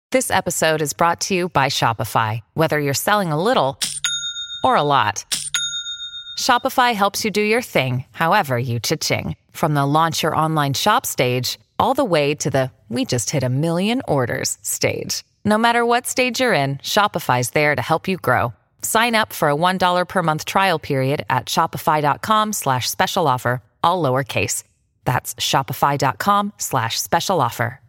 This episode is brought to you by Shopify. Whether you're selling a little or a lot, Shopify helps you do your thing, however you cha-ching. From the launch your online shop stage, all the way to the we just hit 1 million orders stage. No matter what stage you're in, Shopify's there to help you grow. Sign up for a $1 per month trial period at shopify.com/special offer, all lowercase. That's shopify.com/special offer.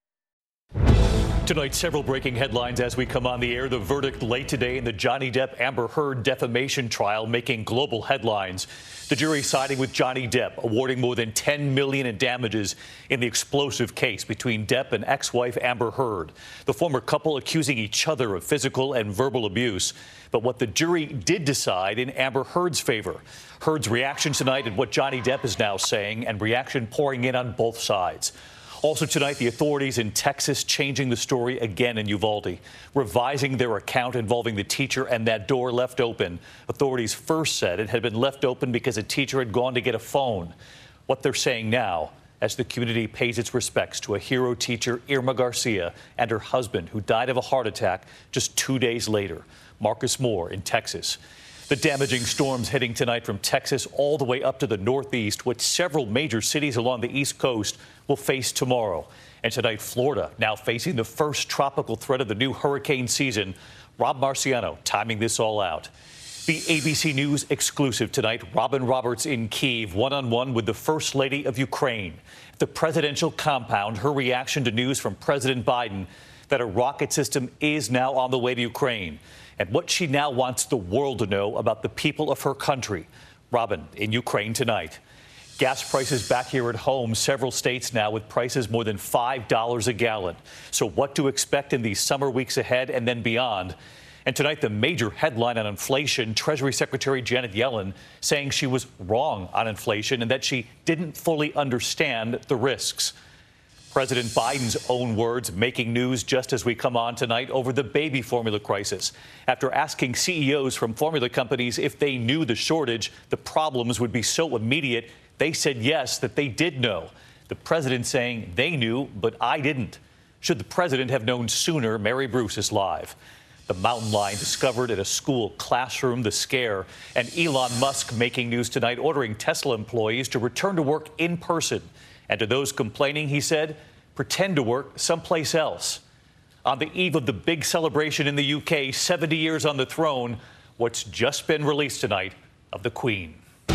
Tonight, several breaking headlines as we come on the air. The verdict late today in the Johnny Depp-Amber Heard defamation trial making global headlines. The jury siding with Johnny Depp, awarding more than $10 million in damages in the explosive case between Depp and ex-wife Amber Heard. The former couple accusing each other of physical and verbal abuse. But what the jury did decide in Amber Heard's favor. Heard's reaction tonight and what Johnny Depp is now saying, and reaction pouring in on both sides. Also tonight, the authorities in Texas changing the story again in Uvalde, revising their account involving the teacher and that door left open. Authorities first said it had been left open because a teacher had gone to get a phone. What they're saying now, as the community pays its respects to a hero teacher, Irma Garcia, and her husband, who died of a heart attack just 2 days later. Marcus Moore in Texas. The damaging storms heading tonight from Texas all the way up to the northeast, which several major cities along the East Coast will face tomorrow. And tonight, Florida now facing the first tropical threat of the new hurricane season. Rob Marciano timing this all out. The ABC News exclusive tonight, Robin Roberts in Kyiv, one-on-one with the First Lady of Ukraine. At the presidential compound, her reaction to news from President Biden that a rocket system is now on the way to Ukraine, and what she now wants the world to know about the people of her country. Robin in Ukraine tonight. Gas prices back here at home, several states now with prices more than $5 a gallon. So what to expect in these summer weeks ahead and then beyond? And tonight, the major headline on inflation, Treasury Secretary Janet Yellen saying she was wrong on inflation and that she didn't fully understand the risks. President Biden's own words making news just as we come on tonight over the baby formula crisis. After asking CEOs from formula companies if they knew the shortage, the problems would be so immediate, they said yes, that they did know. The president saying they knew, but I didn't. Should the president have known sooner? Mary Bruce is live. The mountain lion discovered at a school classroom, the scare, and Elon Musk making news tonight, ordering Tesla employees to return to work in person. And to those complaining, he said, pretend to work someplace else. On the eve of the big celebration in the UK, 70 years on the throne, what's just been released tonight of the Queen.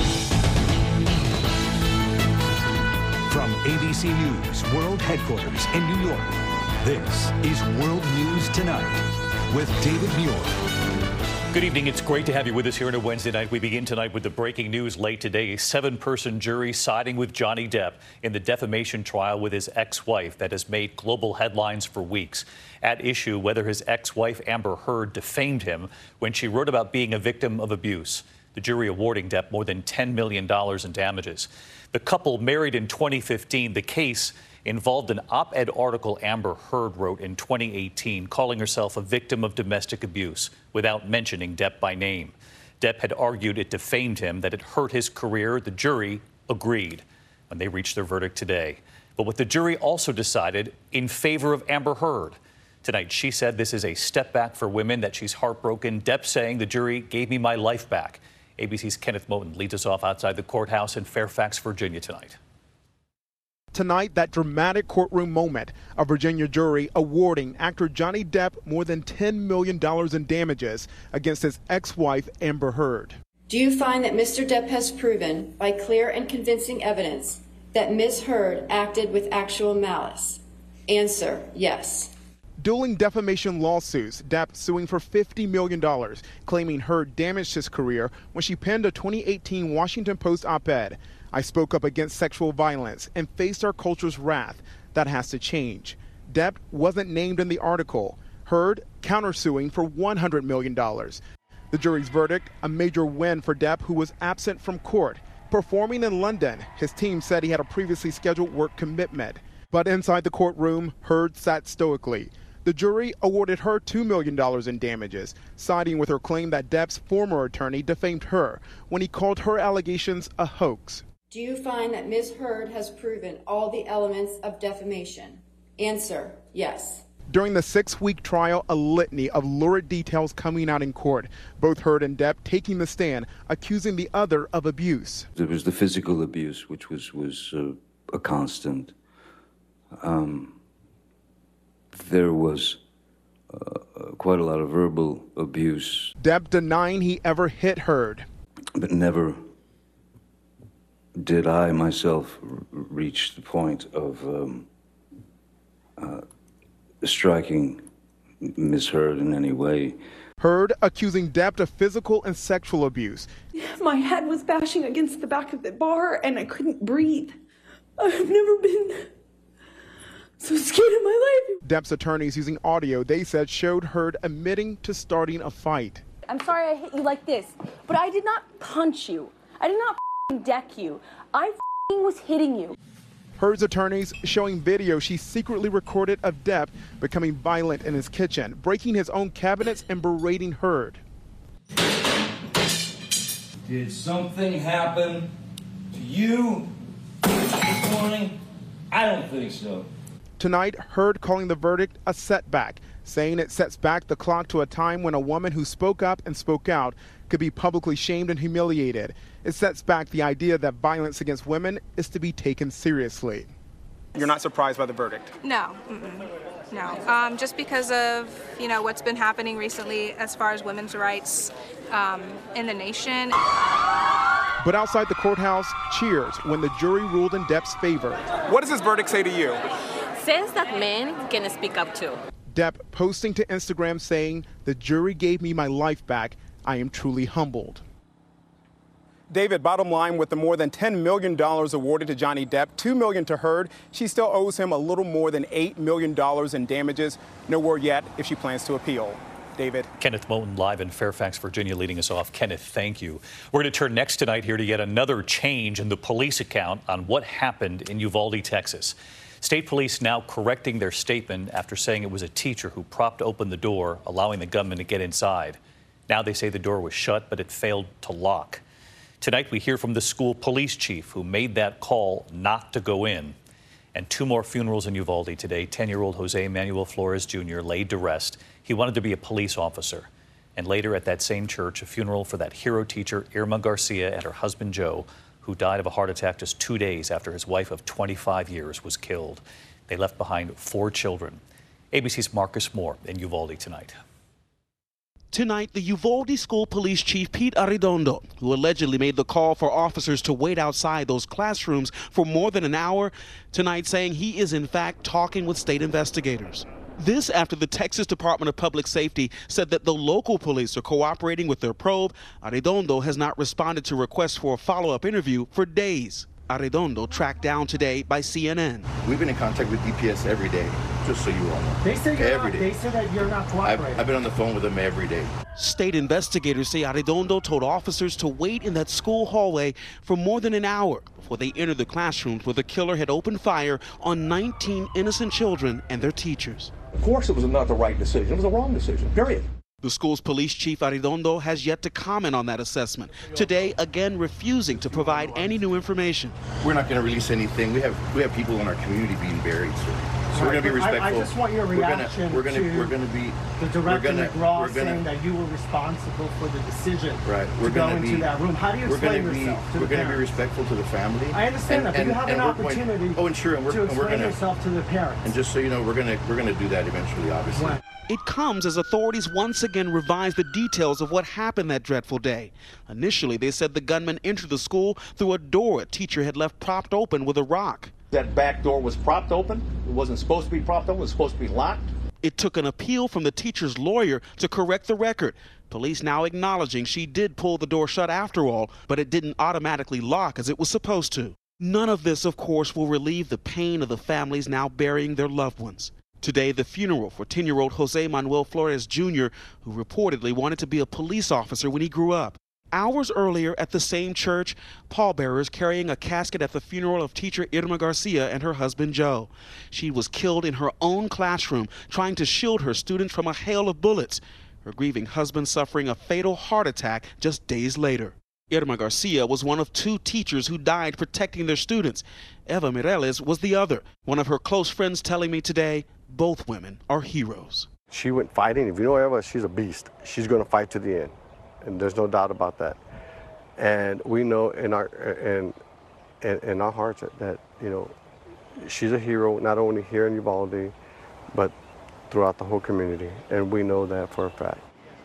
From ABC News World Headquarters in New York, this is World News Tonight with David Muir. Good evening. It's great to have you with us here on a Wednesday night. We begin tonight with the breaking news late today. A 7-person jury siding with Johnny Depp in the defamation trial with his ex-wife that has made global headlines for weeks. At issue, whether his ex-wife Amber Heard defamed him when she wrote about being a victim of abuse. The jury awarding Depp more than $10 million in damages. The couple married in 2015. The case involved an op-ed article Amber Heard wrote in 2018 calling herself a victim of domestic abuse without mentioning Depp by name. Depp had argued it defamed him, that it hurt his career. The jury agreed when they reached their verdict today. But what the jury also decided in favor of Amber Heard. Tonight, she said this is a step back for women, that she's heartbroken. Depp saying the jury gave me my life back. ABC's Kenneth Moten leads us off outside the courthouse in Fairfax, Virginia tonight. Tonight, that dramatic courtroom moment, a Virginia jury awarding actor Johnny Depp more than $10 million in damages against his ex-wife Amber Heard. Do you find that Mr. Depp has proven by clear and convincing evidence that Ms. Heard acted with actual malice? Answer, yes. Dueling defamation lawsuits, Depp suing for $50 million, claiming Heard damaged his career when she penned a 2018 Washington Post op-ed. I spoke up against sexual violence and faced our culture's wrath. That has to change. Depp wasn't named in the article. Heard countersuing for $100 million. The jury's verdict, a major win for Depp, who was absent from court. Performing in London, his team said he had a previously scheduled work commitment. But inside the courtroom, Heard sat stoically. The jury awarded her $2 million in damages, siding with her claim that Depp's former attorney defamed her when he called her allegations a hoax. Do you find that Ms. Heard has proven all the elements of defamation? Answer, yes. During the 6-week trial, a litany of lurid details coming out in court. Both Heard and Depp taking the stand, accusing the other of abuse. There was the physical abuse, which was a constant. There was quite a lot of verbal abuse. Depp denying he ever hit Heard. But never did I myself reach the point of striking Ms. Heard in any way. Heard accusing Depp of physical and sexual abuse. My head was bashing against the back of the bar and I couldn't breathe. I've never been so scared in my life. Depp's attorneys using audio they said showed Heard admitting to starting a fight. I'm sorry I hit you like this, but I did not punch you. I did not deck you. I was hitting you. Heard's attorneys showing video she secretly recorded of Depp becoming violent in his kitchen, breaking his own cabinets and berating Heard. Did something happen to you this morning? I don't think so. Tonight, Heard calling the verdict a setback, saying it sets back the clock to a time when a woman who spoke up and spoke out could be publicly shamed and humiliated. It sets back the idea that violence against women is to be taken seriously. You're not surprised by the verdict? No, no. Just because of, what's been happening recently as far as women's rights in the nation. But outside the courthouse, cheers when the jury ruled in Depp's favor. What does this verdict say to you? Says that men can speak up too. Depp posting to Instagram saying, "The jury gave me my life back. I am truly humbled." David, bottom line, with the more than $10 million awarded to Johnny Depp, $2 million to Heard, she still owes him a little more than $8 million in damages. No word yet if she plans to appeal. David. Kenneth Moten live in Fairfax, Virginia, leading us off. Kenneth, thank you. We're going to turn next tonight here to yet another change in the police account on what happened in Uvalde, Texas. State police now correcting their statement after saying it was a teacher who propped open the door, allowing the gunman to get inside. Now they say the door was shut, but it failed to lock. Tonight we hear from the school police chief who made that call not to go in. And 2 more funerals in Uvalde today. 10-year-old Jose Manuel Flores Jr. laid to rest. He wanted to be a police officer. And later at that same church, a funeral for that hero teacher, Irma Garcia, and her husband, Joe, who died of a heart attack just 2 days after his wife of 25 years was killed. They left behind 4 children. ABC's Marcus Moore in Uvalde tonight. Tonight, the Uvalde School Police Chief Pete Arredondo, who allegedly made the call for officers to wait outside those classrooms for more than an hour, tonight saying he is in fact talking with state investigators. This after the Texas Department of Public Safety said that the local police are cooperating with their probe. Arredondo has not responded to requests for a follow-up interview for days. Arredondo tracked down today by CNN. We've been in contact with DPS every day, just so you all know. They say they say that you're not cooperating. I've been on the phone with them every day. State investigators say Arredondo told officers to wait in that school hallway for more than an hour before they entered the classrooms where the killer had opened fire on 19 innocent children and their teachers. Of course it was not the right decision. It was the wrong decision, period. The school's police chief, Arredondo, has yet to comment on that assessment. Today, again, refusing to provide any new information. We're not going to release anything. We have people in our community being buried, so we're going to be respectful. I just want your reaction to the director McGraw saying that you were responsible for the decision to go into that room. How do you explain yourself to the parents? We're going to be respectful to the family. I understand that, but you have an opportunity to explain yourself to the parents. And just so you know, we're going to do that eventually, obviously. Right. It comes as authorities once again revise the details of what happened that dreadful day. Initially, they said the gunman entered the school through a door a teacher had left propped open with a rock. That back door was propped open. It wasn't supposed to be propped open. It was supposed to be locked. It took an appeal from the teacher's lawyer to correct the record. Police now acknowledging she did pull the door shut after all, but it didn't automatically lock as it was supposed to. None of this, of course, will relieve the pain of the families now burying their loved ones. Today, the funeral for 10-year-old Jose Manuel Flores Jr., who reportedly wanted to be a police officer when he grew up. Hours earlier at the same church, pallbearers carrying a casket at the funeral of teacher Irma Garcia and her husband Joe. She was killed in her own classroom, trying to shield her students from a hail of bullets. Her grieving husband suffering a fatal heart attack just days later. Irma Garcia was one of 2 teachers who died protecting their students. Eva Mireles was the other. One of her close friends telling me today, Both women are heroes. She went fighting. If you know Eva, she's a beast. She's going to fight to the end, and there's no doubt about that. And we know in our hearts that she's a hero, not only here in Uvalde, but throughout the whole community, and we know that for a fact.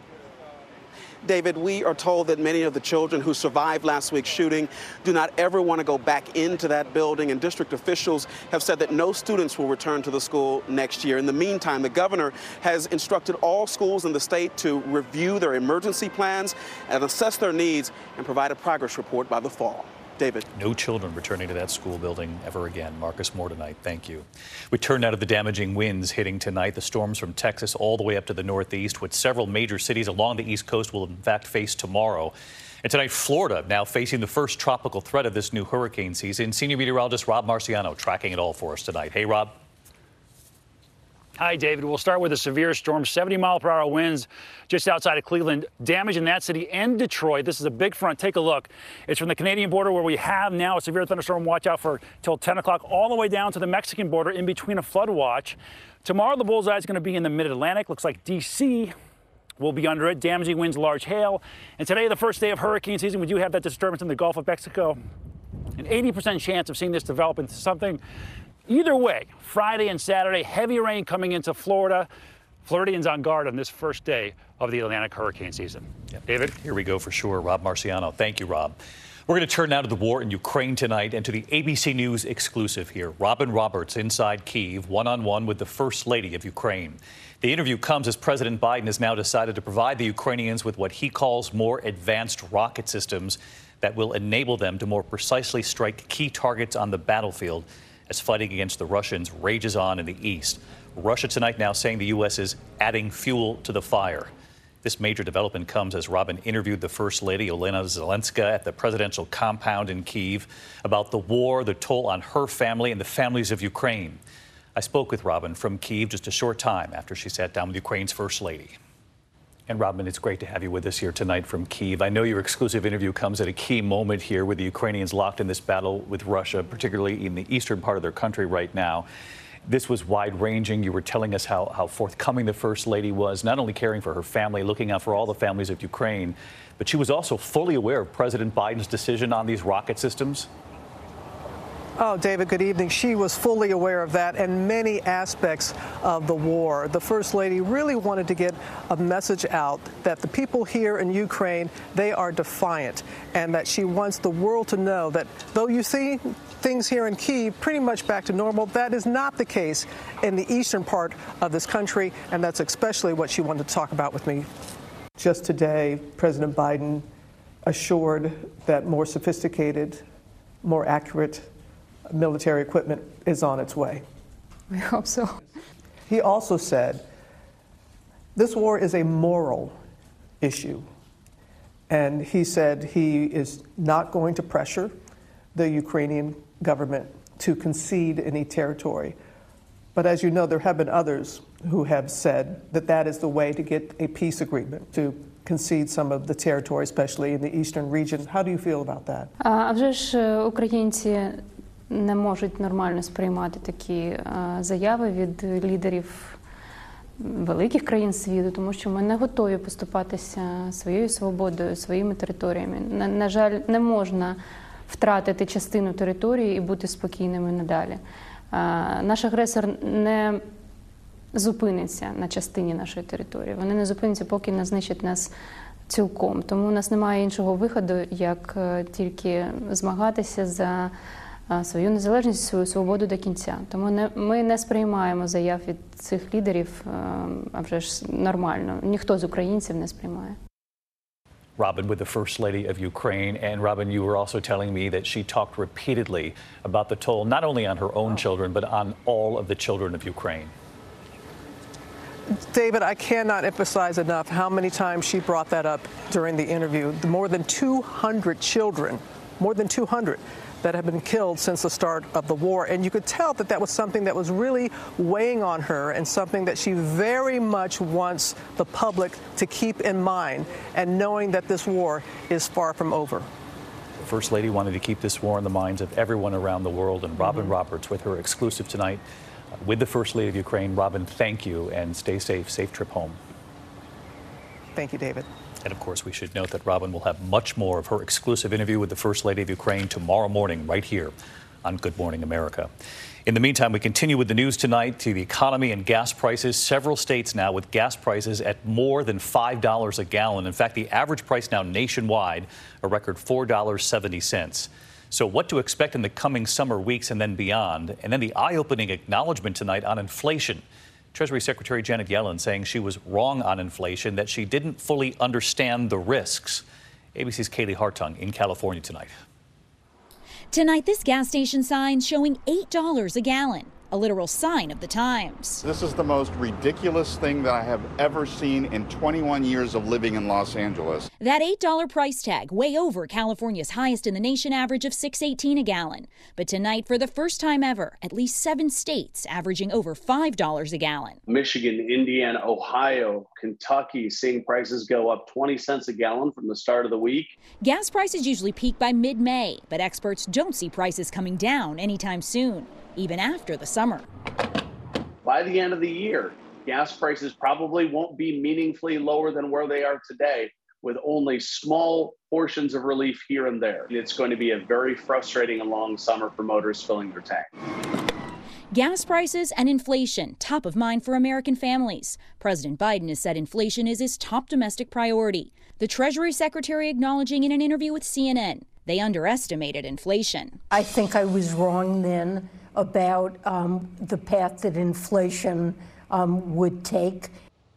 David, we are told that many of the children who survived last week's shooting do not ever want to go back into that building, and district officials have said that no students will return to the school next year. In the meantime, the governor has instructed all schools in the state to review their emergency plans and assess their needs and provide a progress report by the fall. David. No children returning to that school building ever again. Marcus Moore tonight. Thank you. We turn now to the damaging winds hitting tonight. The storms from Texas all the way up to the northeast, with several major cities along the East Coast will in fact face tomorrow. And tonight, Florida now facing the first tropical threat of this new hurricane season. Senior meteorologist Rob Marciano tracking it all for us tonight. Hey, Rob. Hi, David. We'll start with a severe storm, 70-mile-per-hour winds just outside of Cleveland, damage in that city and Detroit. This is a big front. Take a look. It's from the Canadian border where we have now a severe thunderstorm watch out for till 10 o'clock, all the way down to the Mexican border in between a flood watch. Tomorrow, the bullseye is going to be in the mid-Atlantic. Looks like D.C. will be under it. Damaging winds, large hail. And today, the first day of hurricane season, we do have that disturbance in the Gulf of Mexico. An 80% chance of seeing this develop into something. Either way, Friday and Saturday, heavy rain coming into Florida. Floridians on guard on this first day of the Atlantic hurricane season. Yep. David? Here we go for sure. Rob Marciano. Thank you, Rob. We're going to turn now to the war in Ukraine tonight and to the ABC News exclusive here. Robin Roberts inside Kyiv, one-on-one with the First Lady of Ukraine. The interview comes as President Biden has now decided to provide the Ukrainians with what he calls more advanced rocket systems that will enable them to more precisely strike key targets on the battlefield as fighting against the Russians rages on in the east. Russia tonight now saying the U.S. is adding fuel to the fire. This major development comes as Robin interviewed the First Lady, Olena Zelenska, at the presidential compound in Kyiv about the war, the toll on her family and the families of Ukraine. I spoke with Robin from Kyiv just a short time after she sat down with Ukraine's First Lady. And Robin, it's great to have you with us here tonight from Kyiv. I know your exclusive interview comes at a key moment here with the Ukrainians locked in this battle with Russia, particularly in the eastern part of their country right now. This was wide-ranging. You were telling us how forthcoming the First Lady was, not only caring for her family, looking out for all the families of Ukraine, but she was also fully aware of President Biden's decision on these rocket systems. Oh, David, good evening. She was fully aware of that and many aspects of the war. The First Lady really wanted to get a message out that the people here in Ukraine, they are defiant, and that she wants the world to know that though you see things here in Kyiv pretty much back to normal, that is not the case in the eastern part of this country, and that's especially what she wanted to talk about with me. Just today, President Biden assured that more sophisticated, more accurate military equipment is on its way. We hope so. He also said this war is a moral issue, and he said he is not going to pressure the Ukrainian government to concede any territory. But as you know, there have been others who have said that that is the way to get a peace agreement, to concede some of the territory, especially in the eastern region. How do you feel about that? А вже ж українці не можуть нормально сприймати такі заяви від лідерів великих країн світу, тому що ми не готові поступатися своєю свободою, своїми територіями. На жаль, не можна втратити частину території і бути спокійними надалі. Наш агресор не зупиниться на частині нашої території. Вони не зупиняться, поки не знищать нас цілком. Тому у нас немає іншого виходу, як тільки змагатися за свою незалежність, свою свободу до кінця. Тому ми не сприймаємо заяв від цих лідерів, а вже ж нормально. Ніхто з українців не сприймає. Robin with the First Lady of Ukraine. And Robin, you were also telling me that she talked repeatedly about the toll, not only on her own children, but on all of the children of Ukraine. David, I cannot emphasize enough how many times she brought that up during the interview. More than 200 children, more than 200, that have been killed since the start of the war. And you could tell that that was something that was really weighing on her and something that she very much wants the public to keep in mind, and knowing that this war is far from over. The First Lady wanted to keep this war in the minds of everyone around the world, and Robin Roberts with her exclusive tonight With the First Lady of Ukraine, Robin, thank you, and stay safe. Safe trip home. Thank you, David. And of course, we should note that Robin will have much more of her exclusive interview with the First Lady of Ukraine tomorrow morning right here on Good Morning America. In the meantime, we continue with the news tonight to the economy and gas prices. Several states now with gas prices at more than $5 a gallon. In fact, the average price now nationwide, a record $4.70. So what to expect in the coming summer weeks and then beyond. And then the eye-opening acknowledgement tonight on inflation. Treasury Secretary Janet Yellen saying she was wrong on inflation, that she didn't fully understand the risks. ABC's Kaylee Hartung in California tonight. Tonight, this gas station sign showing $8 a gallon, a literal sign of the times. This is the most ridiculous thing that I have ever seen in 21 years of living in Los Angeles. That $8 price tag way over California's highest in the nation average of $6.18 a gallon. But tonight, for the first time ever, at least 7 states averaging over $5 a gallon. Michigan, Indiana, Ohio, Kentucky seeing prices go up 20 cents a gallon from the start of the week. Gas prices usually peak by mid-May, but experts don't see prices coming down anytime soon, even after the summer. By the end of the year, gas prices probably won't be meaningfully lower than where they are today, with only small portions of relief here and there. It's going to be a very frustrating and long summer for motorists filling their tank. Gas prices and inflation, top of mind for American families. President Biden has said inflation is his top domestic priority. The Treasury Secretary acknowledging in an interview with CNN they underestimated inflation. I think I was wrong then about the path that inflation would take.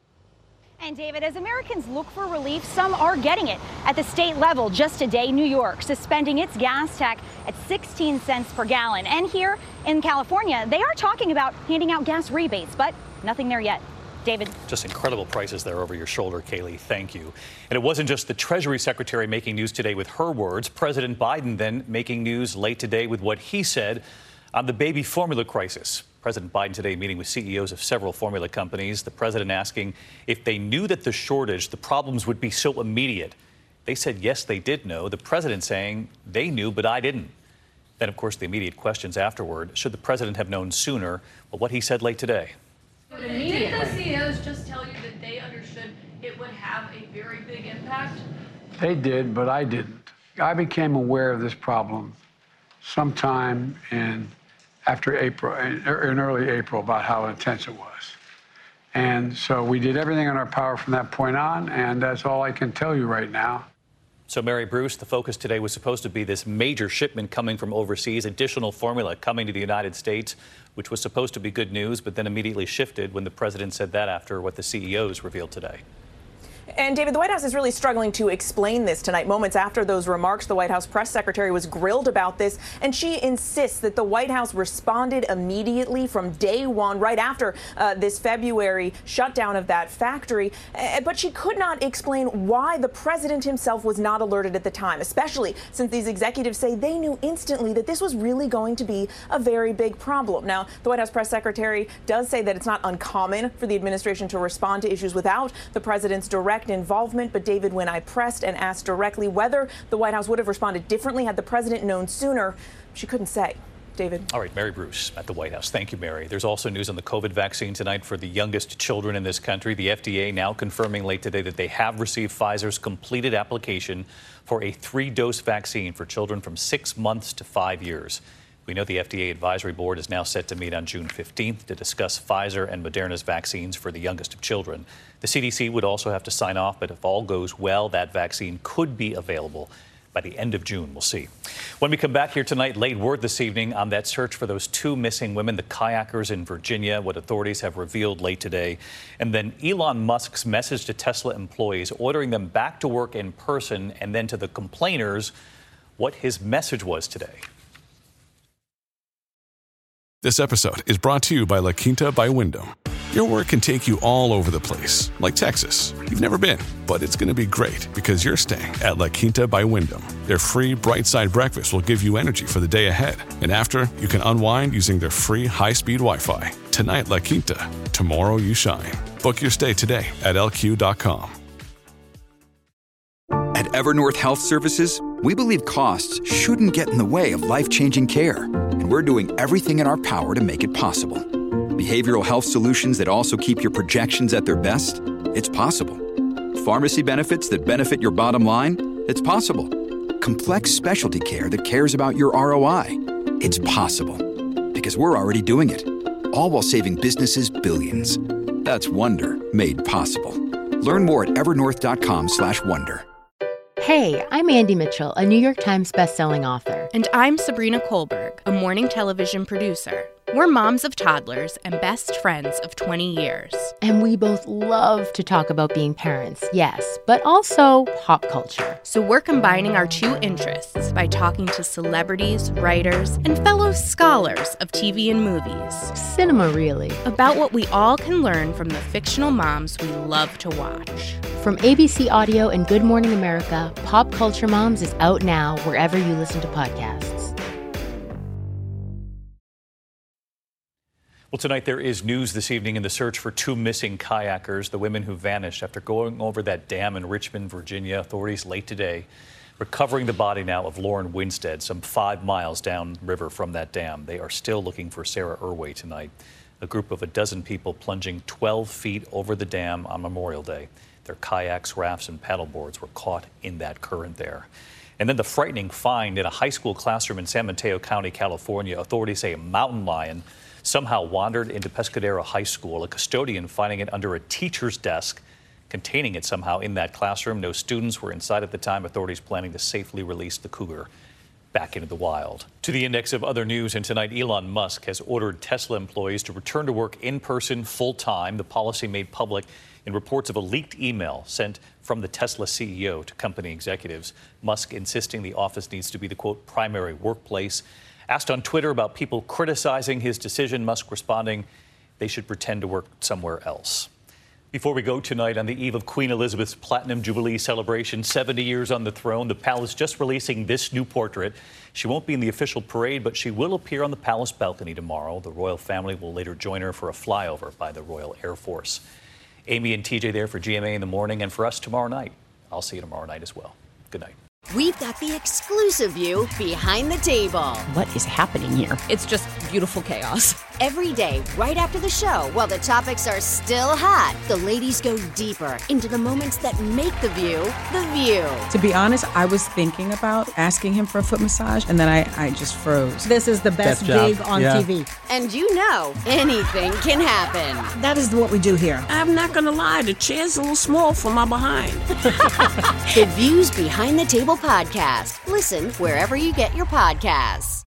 And David, as Americans look for relief, some are getting it. At the state level, just today, New York suspending its gas tax at 16 cents per gallon. And here in California, they are talking about handing out gas rebates, but nothing there yet. David. Just incredible prices there over your shoulder, Kaylee. Thank you. And it wasn't just the Treasury Secretary making news today with her words. President Biden then making news late today with what he said on the baby formula crisis. President Biden today meeting with CEOs of several formula companies. The president asking if they knew that the shortage, the problems would be so immediate. They said, yes, they did know. The president saying they knew, but I didn't. Then, of course, the immediate questions afterward. Should the president have known sooner? Well, what he said late today. Did the CEOs just tell you that they understood it would have a very big impact? They did, but I didn't. I became aware of this problem sometime after April, in early April, about how intense it was. And so we did everything in our power from that point on, and that's all I can tell you right now. So, Mary Bruce, the focus today was supposed to be this major shipment coming from overseas, additional formula coming to the United States, which was supposed to be good news, but then immediately shifted when the president said that after what the CEOs revealed today. And, David, the White House is really struggling to explain this tonight. Moments after those remarks, the White House press secretary was grilled about this, and she insists that the White House responded immediately from day one, right after this February shutdown of that factory. But she could not explain why the president himself was not alerted at the time, especially since these executives say they knew instantly that this was really going to be a very big problem. Now, the White House press secretary does say that it's not uncommon for the administration to respond to issues without the president's direct involvement. But, David, when I pressed and asked directly whether the White House would have responded differently had the president known sooner, she couldn't say. David. All right, Mary Bruce at the White House. Thank you, Mary. There's also news on the COVID vaccine tonight for the youngest children in this country. The FDA now confirming late today that they have received Pfizer's completed application for a 3-dose vaccine for children from 6 months to 5 years. We know the FDA Advisory Board is now set to meet on June 15th to discuss Pfizer and Moderna's vaccines for the youngest of children. The CDC would also have to sign off, but if all goes well, that vaccine could be available by the end of June. We'll see. When we come back here tonight, late word this evening on that search for those 2 missing women, the kayakers in Virginia, what authorities have revealed late today. And then Elon Musk's message to Tesla employees, ordering them back to work in person, and then to the complainers, what his message was today. This episode is brought to you by La Quinta by Wyndham. Your work can take you all over the place, like Texas. You've never been, but it's going to be great because you're staying at La Quinta by Wyndham. Their free Bright Side breakfast will give you energy for the day ahead. And after, you can unwind using their free high-speed Wi-Fi. Tonight, La Quinta. Tomorrow, you shine. Book your stay today at LQ.com. At Evernorth Health Services, we believe costs shouldn't get in the way of life-changing care, and we're doing everything in our power to make it possible. Behavioral health solutions that also keep your projections at their best? It's possible. Pharmacy benefits that benefit your bottom line? It's possible. Complex specialty care that cares about your ROI? It's possible. Because we're already doing it. All while saving businesses billions. That's Wonder made possible. Learn more at evernorth.com/wonder. Hey, I'm Andy Mitchell, a New York Times bestselling author. And I'm Sabrina Kohlberg, a morning television producer. We're moms of toddlers and best friends of 20 years. And we both love to talk about being parents, yes, but also pop culture. So we're combining our two interests by talking to celebrities, writers, and fellow scholars of TV and movies. Cinema, really. About what we all can learn from the fictional moms we love to watch. From ABC Audio and Good Morning America, Pop Culture Moms is out now wherever you listen to podcasts. Well, tonight there is news this evening in the search for two missing kayakers, the women who vanished after going over that dam in Richmond, Virginia. Authorities late today recovering the body now of Lauren Winstead, some 5 miles downriver from that dam. They are still looking for Sarah Irway tonight. A group of a dozen people plunging 12 feet over the dam on Memorial Day. Their kayaks, rafts, and paddleboards were caught in that current there. And then the frightening find in a high school classroom in San Mateo County, California. Authorities say a mountain lion somehow wandered into Pescadero High School, a custodian finding it under a teacher's desk, containing it somehow in that classroom. No students were inside at the time. Authorities planning to safely release the cougar back into the wild. To the index of other news, and tonight Elon Musk has ordered Tesla employees to return to work in person full-time. The policy made public in reports of a leaked email sent from the Tesla CEO to company executives. Musk insisting the office needs to be the, quote, primary workplace. Asked on Twitter about people criticizing his decision, Musk responding they should pretend to work somewhere else. Before we go tonight, on the eve of Queen Elizabeth's Platinum Jubilee celebration, 70 years on the throne, the palace just releasing this new portrait. She won't be in the official parade, but she will appear on the palace balcony tomorrow. The royal family will later join her for a flyover by the Royal Air Force. Amy and TJ there for GMA in the morning, and for us tomorrow night. I'll see you tomorrow night as well. Good night. We've got the exclusive view behind the table. What is happening here? It's just beautiful chaos. Every day, right after the show, while the topics are still hot, the ladies go deeper into the moments that make The View, The View. To be honest, I was thinking about asking him for a foot massage, and then I just froze. This is the best gig on TV. And you know, anything can happen. That is what we do here. I'm not going to lie, the chair's a little small for my behind. The Views Behind the Table podcast. Listen wherever you get your podcasts.